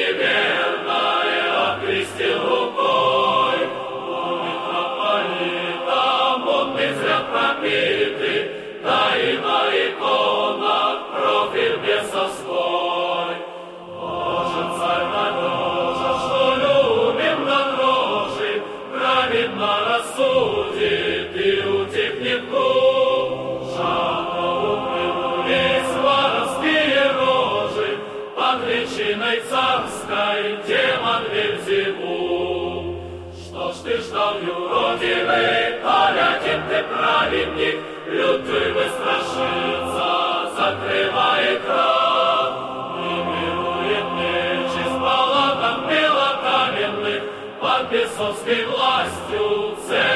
неверная окрестил рукой. У митрополита мутный взгляд пропитый, да и на иконах профиль бесовской. Боже, царь надежа, что любим до дрожи, праведно рассудит и утихнет гул. Жадно укрылись воровские рожи, под личиной царской демон Вельзевул. Что ж ты ждал, юродивый, алякин ты праведник, лютый бы страшится, закрывай экран. Не милует нечисть палатах белокаменных, под бесовской властью цель.